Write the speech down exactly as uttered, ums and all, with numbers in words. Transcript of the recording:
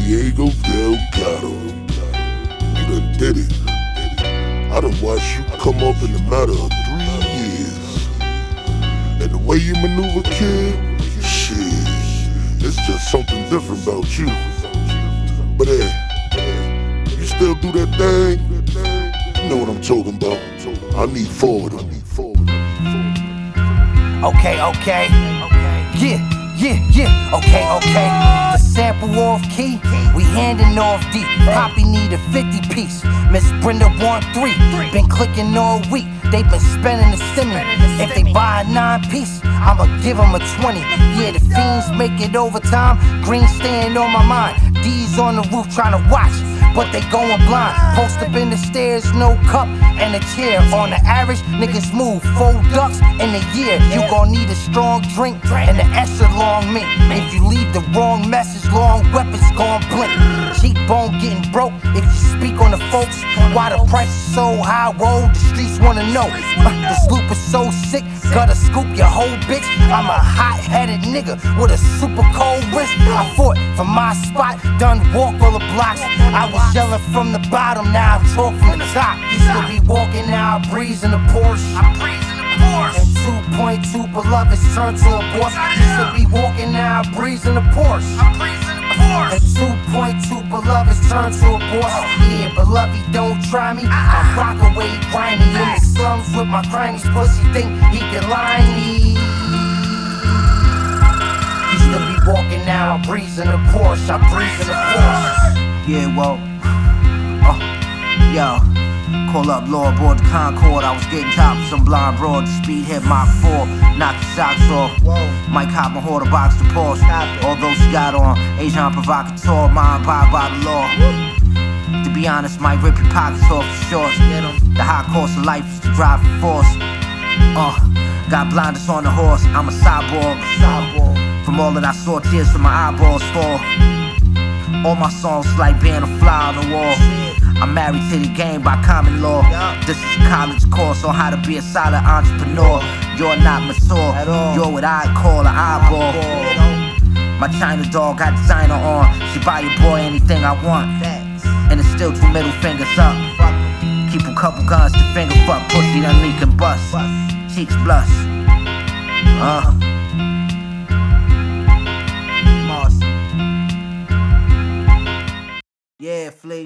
Diego Delgado. You done did it. I done watched you come up in a matter of three years. And the way you maneuver, kid, shit, it's just something different about you. But hey, you still do that thing? You know what I'm talking about. I need forward, I need forward. Okay, okay, yeah, yeah, yeah, okay, okay. The sample off key, we handing off deep. Poppy need a fifty piece, Miss Brenda want three. Been clicking all week, they been spending the stimmy. If they buy a nine piece, I'ma give them a twenty. Yeah, the fiends make it overtime, green staying on my mind. D's on the roof trying to watch, but they going blind. Post up in the stairs, no cup and a chair. On the average, niggas move four ducks in a year. You gon' need a strong drink and an extra long mint. If you leave the wrong message, long weapons gon' blink. Cheekbone getting broke if you speak on the folks. Why the price is so high, whoa, the streets wanna know. Uh, this loop is so sick, gotta scoop your whole bitch. I'm a hot-headed nigga with a super cold wrist. I fought for my spot, done walk all the blocks. I was yelling from the bottom, now I talk from the top. Used to be walking, now I breeze in the Porsche. I breeze in the Porsche. And two point two beloveds turned to a boss. Used to be walking, now I breeze in the Porsche. I breeze in the Porsche. And two point two beloveds turned to a boss. Yeah, beloved, don't try me. I rock away grimy in the slums with my crimies. Pussy think he can lie me. Used to be walking, now I breeze in the Porsche. I breeze in the Porsche. Yeah, well, uh, yo, call up law aboard the Concorde. I was getting top of some blind broad. Speed hit Mach four, knock your socks off. Mike hop my hoarder box to Porsche. Although she got on Asian provocateur, mind abide by the law. To be honest, might rip your pockets off the shorts. The high cost of life is to drive for force. Uh, got blinders on the horse, I'm a cyborg. From all that I saw, tears from my eyeballs fall. All my songs like being a fly on the wall. I'm married to the game by common law. This is a college course on how to be a solid entrepreneur. You're not mature, you're what I call an eyeball. My China doll got designer on. She buy your boy anything I want, and it's still two middle fingers up. Keep a couple guns to finger fuck. Pussy done leak and bust, cheeks blush. Uh Yeah, Flea.